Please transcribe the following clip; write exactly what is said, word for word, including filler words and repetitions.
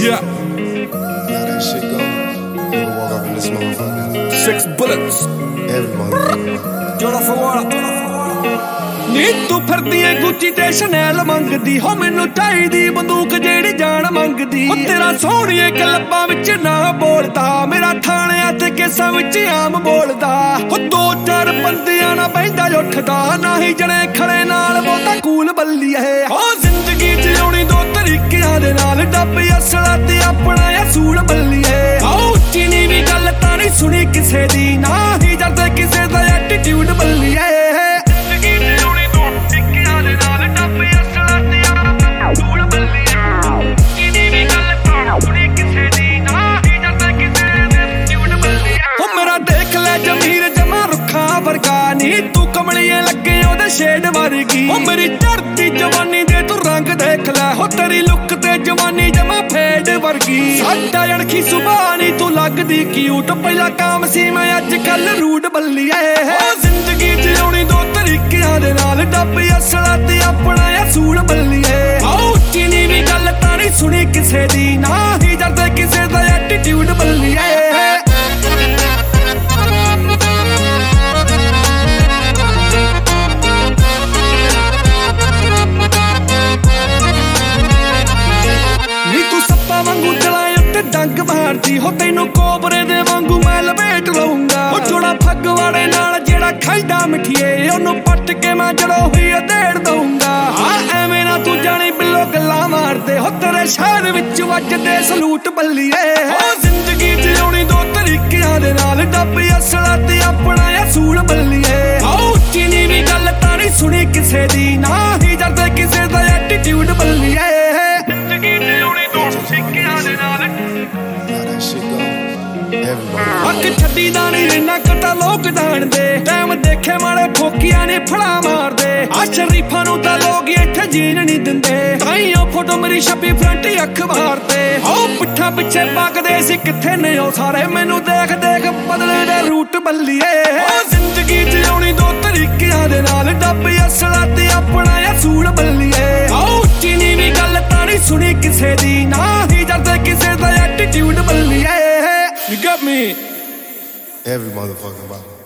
Yeah. How that shit go? You can walk up in this motherfucker. Six bullets. Every motherfucker. ਜੋੜਾ ਫਵਾੜਾ ਨੀ ਤੂੰ ਫਿਰਦੀ ਏ ਗੁੱਚੀ ਤੇ ਸ਼ਨੈਲ ਮੰਗਦੀ ਹੋ ਮੈਨੂੰ ਚਾਹੀਦੀ ਬੰਦੂਕ ਜਿਹੜੀ ਜਾਨ ਮੰਗਦੀ ਉਹ ਤੇਰਾ ਸੋਹਣੀਏ ਕਲੱਬਾਂ ਵਿੱਚ ਨਾ ਬੋਲਦਾ ਮੇਰਾ ਥਾਣਿਆਂ ਤੇ ਕੇਸਾਂ ਵਿੱਚ ਆਮ ਬੋਲਦਾ ਉਹ ਦੋ ਚਾਰ ਬੰਦਿਆਂ ਨਾਲ ਬੈਂਦਾ ਉੱਠਦਾ ਨਾ ਹੀ ਜਣੇ ਖੜੇ ਨਾਲ ਬਹੁਤਾ ਕੂਲ ਬੱਲੀਏ ਹੋ ਜ਼ਿੰਦਗੀ ਜਿਉਣੀ ਦੋ ਤਰੀਕਿਆਂ ਦੇ ਨਾਲ ਡੱਬ ਅਸਲਾ ਤੇ ਆਪਣਾ ਅਸੂਲ ਬੱਲੀਏ ਹੋ ਚੀਨੀ ਵੀ ਗੱਲ ਤਾਂ ਨਹੀਂ ਸੁਣੀ ਕਿਸੇ ਦੀ ਨਾ ਹੀ ਜਰਦੇ ਕਿਸੇ ਦਾ ਐਟੀਟਿਊਡ ਬੱਲੀਏ ਜਮੀਰ ਜਮਾ ਰੁੱਖਾਂ ਵਰਗਾ ਨੀ ਤੂੰ ਕਮਲੀਏ ਲੱਗੇ ਉਹਦੇ ਸ਼ੇਡ ਵਰਗੀ ਉਹ ਮੇਰੀ ਧਰਤੀ ਜਵਾਨੀ ਦੇ ਤੂੰ ਰੰਗ ਦੇਖ ਲੈ ਹੋ ਤੇਰੀ ਲੁੱਕ ਤੇ ਜਵਾਨੀ ਜਮਾ ਫੇਡ ਵਰਗੀ ਸਾਡਾ ਅਣਖੀ ਸੁਭਾਅ ਨੀ ਤੂੰ ਲੱਗਦੀ ਕਿਊਟ ਪਹਿਲਾਂ ਕਾਮ ਸੀ ਮੈਂ ਅੱਜ ਕੱਲ ਰੂਡ ਬੱਲੀਏ ਹੋ ਜ਼ਿੰਦਗੀ ਜਿਉਣੀ ਦੋ ਤਰੀਕਿਆਂ ਦੇ ਨਾਲ ਡੱਬ ਅਸਲਾ ਤੇ ਆਪਣਾ ਅਸੂਲ ਬੱਲੀਏ ਹੋ ਚੀਨੀ ਵੀ ਗੱਲ ਤਾਂ ਨਹੀਂ ਸੁਣੀ ਕਿਸੇ ਦੀ ਨਾ ਹੀ ਜਰਦੇ ਕਿਸੇ ਦਾ ਐਟੀਟਿਊਡ ਬੱਲੀਏ ਡੰਗ ਮਾਰਦੀ ਹੋ ਤੈਨੂੰ ਕੋਬਰੇ ਦੇ ਵਾਂਗੂ ਮੈਂ ਲਪੇਟ ਲਊਂਗਾ ਉਹ ਜੋੜਾ ਫੱਗਵਾੜੇ ਨਾਲ ਜਿਹੜਾ ਖਾਈਦਾ ਮਿੱਠੀਏ ਉਹਨੂੰ ਪੱਟ ਕੇ ਮੈਂ ਜੜੋ ਹੋਈ ਦੇੜ ਦਊਂਗਾ ਆ ਐਵੇਂ ਨਾ ਤੂੰ ਜਾਣੀ ਬਿੱਲੋ ਗੱਲਾਂ ਮਾਰਦੇ ਹੋ ਤੇਰੇ ਸ਼ਹਿਰ ਵਿੱਚ ਵੱਜਦੇ ਸਲੂਟ ਬੱਲੀਏ ਹੋ ਜ਼ਿੰਦਗੀ ਜਿਉਣੀ ਦੋ ਤਰੀਕਿਆਂ ਦੇ ਨਾਲ ਡੱਬ ਅਸਲਾ ਤੇ ਆਪਣਾ ਅਸੂਲ ਬੱਲੀਏ ਹੋ ਚੀਨੀ ਵੀ ਗੱਲ ਤਾਂ ਨਹੀਂ ਸੁਣੀ ਕਿਸੇ ਦੀ ਨਾ ਹੀ ਜਰਦੇ ਕਿਸੇ ਦਾ ਐਟੀਟਿਊਡ ਬੱਲੀਏ ਜ਼ਿੰਦਗੀ ਜਿਉਣੀ ਦੋ ਤਰੀਕਿਆਂ ਦੇ ਨਾਲ ਅੱਖ ਛੱਡੀ ਦਾ ਨੀ ਇੰਨਾ ਕਟਾ ਲੋਕ ਜਾਣਦੇ ਟਾਈਮ ਦੇਖੇ ਮਾੜੇ ਫੋਕੀਆਂ ਨੇ ਫੜਾ ਮਾਰਦੇ ਆ ਸ਼ਰੀਫਾਂ ਨੂੰ ਤਾਂ ਲੋਕ ਇੱਥੇ ਜੀਣ ਨਹੀਂ ਦਿੰਦੇ ਤਾਈਓ ਫੋਟੋ ਮੇਰੀ ਛਪੀ ਫਰੰਟ ਅਖਬਾਰ ਤੇ ਹੋ ਪਿੱਠਾ ਪਿੱਛੇ ਪੱਕਦੇ ਸੀ ਕਿੱਥੇ ਨੇ ਉਹ ਸਾਰੇ ਮੈਨੂੰ ਦੇਖ ਦੇਖ ਬਦਲੇ ਦੇ ਰੂਟ ਬੱਲੀਏ ਹੋ ਜ਼ਿੰਦਗੀ ਜਿਉਣੀ ਦੋ ਤਰੀਕਿਆਂ ਦੇ ਨਾਲ ਡੱਬ ਅਸਲਾ ਤੇ ਆਪਣਾ ਅਸੂਲ ਬੱਲੀਏ ਹੋ ਚੀਨੀ ਵੀ ਗੱਲ ਤਾਂ ਨਹੀਂ ਸੁਣੀ ਕਿਸੇ ਦੀ ਨਾ ਹੀ ਜਰਦੇ ਕਿਸੇ ਦਾ ਐਟੀਟਿਊਡ ਬੱਲੀਏ You got me. Every motherfucking body.